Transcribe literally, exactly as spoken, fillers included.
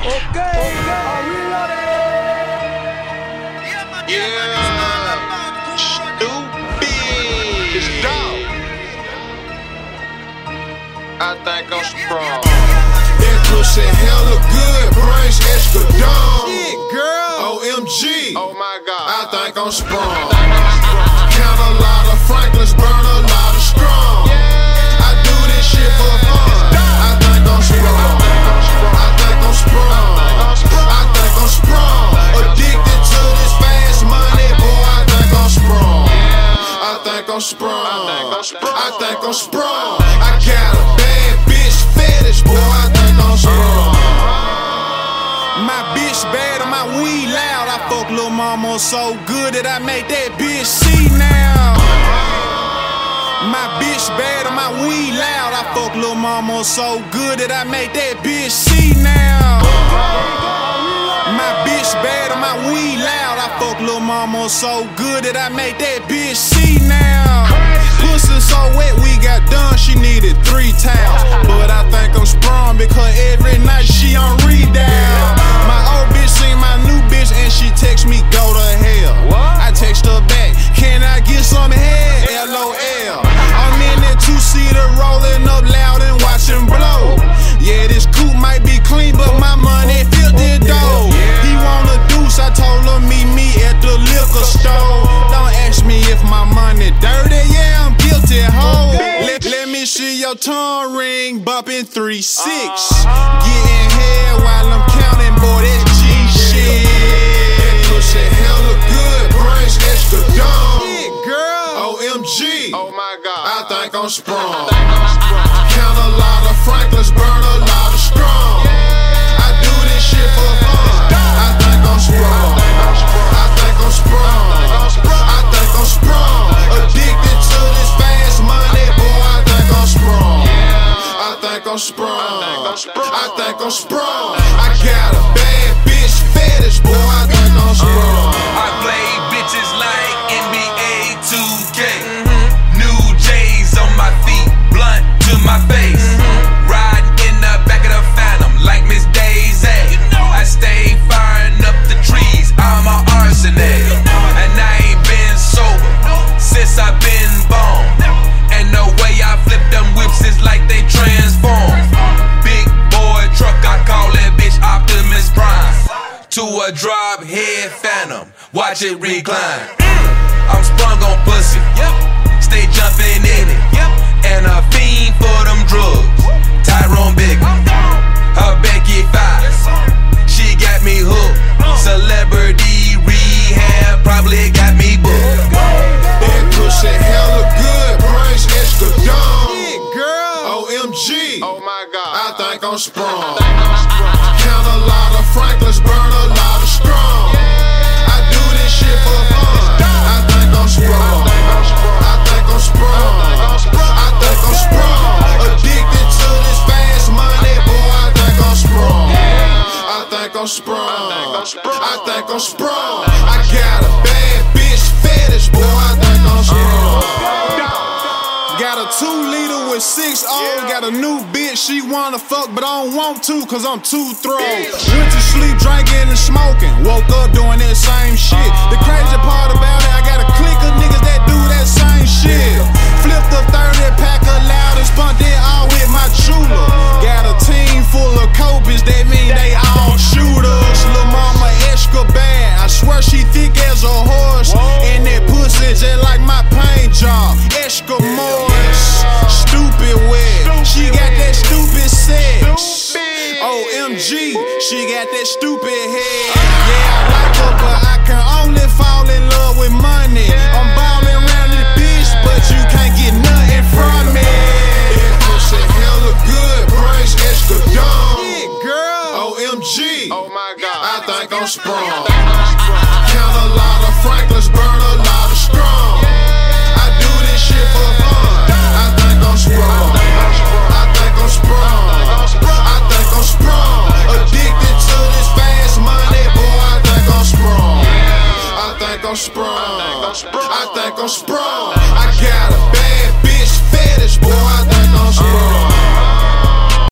Okay, okay, reloaded. Yeah, stupid. It's dumb. I think I'm strong. That pussy hella good, brains extra dumb. Shit, girl. O M G. Oh my God. I think I'm sprung. Count a lot of Franklins, burn a lot of strong. I do this shit for fun. I think I'm sprung. I think I'm sprung. I think I'm sprung. Addicted to this fast money, boy. I think I'm sprung. I think I'm sprung. I think I'm sprung. I got a bad bitch fetish, boy. I think I'm sprung. My bitch bad and my weed loud. I fuck lil' mama so good that I make that bitch see now. My bitch bad and my weed loud. I fuck lil' mama so good that I make that bitch see now. My bitch bad and my weed loud. I fuck lil' mama so good that I make that bitch see now. Pussy so wet we got done, she needed three towels. But I think I'm sprung because every night she on redown. My old bitch seen my new bitch and she text me go to hell. I text her back, can I get some head? L O L. I'm in that two-seater rolling up loud and watching blow. Yeah, this coupe might be clean, but my money filthy dough. He want a deuce, I told him meet me at the liquor store. Don't ask me if my money dirty, yeah, I'm guilty, ho. Let, let me see your tongue ring, bumping three six. Getting head while I'm counting, boy, that's G shit. That pussy hella good, brains extra dumb. Shit, girl. O M G. Oh my God. I think I'm sprung. Count a lot of Franklins, burn a lot of strong. I do this shit for fun. I think I'm sprung. I think I'm sprung. I think I'm sprung. Addicted to this fast money, boy. I think I'm sprung. I think I'm sprung. I think I'm sprung. I got a bad bitch fetish, boy. I think I'm sprung. I play bitches like N B A two K. New J's on my feet, blunt to my face. Riding in the back of the Phantom like Miss Daisy. I stay firing up the trees, I'm an arsonist. And I ain't been sober since I've been born. And the way I flip them whips is like they transform. Big boy truck, I call that bitch Optimus Prime. To a drop head Phantom, watch it recline. I'm sprung on pussy, stay jumping in it. And a fiend for them drugs, Tyrone Big. Her Becky Five, she got me hooked. Celebrity rehab probably got me booked. That pussy hella good, brains extra dumb. Shit, girl. O M G. Oh my God. I think I'm sprung. Count a lot of Franklins, burn a lot of strong. I do this shit for fun. I think I'm sprung. I think I'm sprung. I think I'm sprung. Addicted to this fast money, boy. I think I'm sprung. I think I'm sprung. I think I'm sprung. I got a bad bitch fetish, boy. I think I'm sprung. Got a two liter with six O's. Got a new bitch, she wanna fuck, but I don't want to, cause I'm too thrown. Went to sleep drinking and smoking, woke up doing that same shit. The crazy part about it, I got a clique of niggas that do that same shit. Flipped the thirty pack of loud and spun it all with my chula. Got a team full of copies, that mean they all shooters. Lil' mama extra bad, I swear she thick as a horse. And that pussy just like my paint job, extra moist. Stupid wet, she got that stupid sex. O M G, she got that stupid head. Yeah, I like her, but I can only fall in love with money. I'm ballin' around this bitch, but you can't get nothing from me. That pussy hella good, brains extra dumb. Shit, girl. O M G. Oh my God. I think I'm sprung. Count a lot of Franklin.